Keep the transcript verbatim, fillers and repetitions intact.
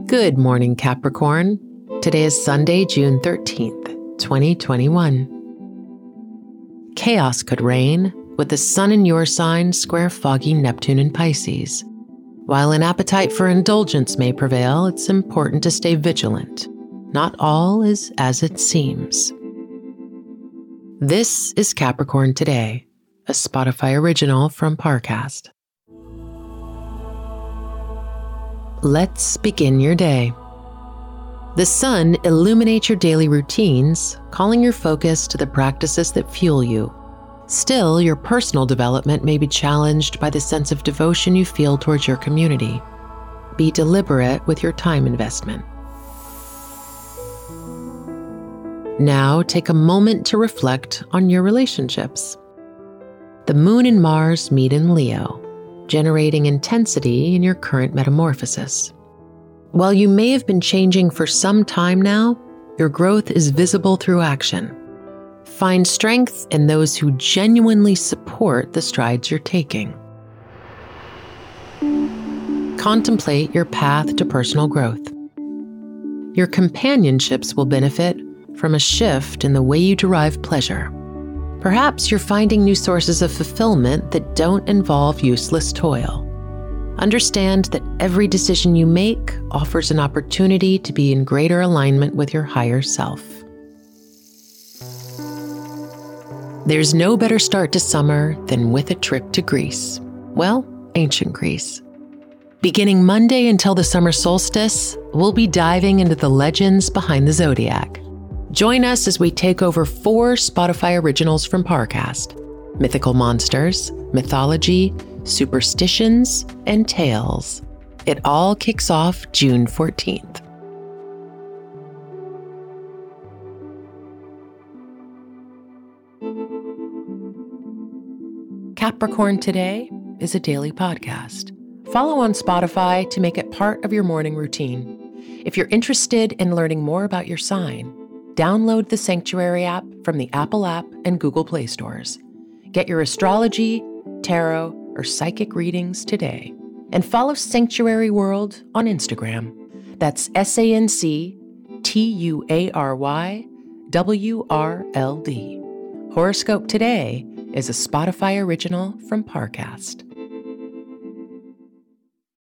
Good morning, Capricorn. Today is Sunday, June thirteenth, twenty twenty-one. Chaos could reign with the sun in your sign square foggy Neptune in Pisces. While an appetite for indulgence may prevail, it's important to stay vigilant. Not all is as it seems. This is Capricorn Today, a Spotify original from Parcast. Let's begin your day. The sun illuminates your daily routines, calling your focus to the practices that fuel you. Still, your personal development may be challenged by the sense of devotion you feel towards your community. Be deliberate with your time investment. Now, take a moment to reflect on your relationships. The Moon and Mars meet in Leo, generating intensity in your current metamorphosis. While you may have been changing for some time now, your growth is visible through action. Find strength in those who genuinely support the strides you're taking. Contemplate your path to personal growth. Your companionships will benefit from a shift in the way you derive pleasure. Perhaps you're finding new sources of fulfillment that don't involve useless toil. Understand that every decision you make offers an opportunity to be in greater alignment with your higher self. There's no better start to summer than with a trip to Greece. Well, ancient Greece. Beginning Monday until the summer solstice, we'll be diving into the legends behind the zodiac. Join us as we take over four Spotify originals from Parcast: mythical monsters, mythology, superstitions, and tales. It all kicks off June fourteenth. Capricorn Today is a daily podcast. Follow on Spotify to make it part of your morning routine. If you're interested in learning more about your sign, download the Sanctuary app from the Apple app and Google Play stores. Get your astrology, tarot, or psychic readings today. And follow Sanctuary World on Instagram. That's S A N C T U A R Y W R L D. Horoscope Today is a Spotify original from Parcast.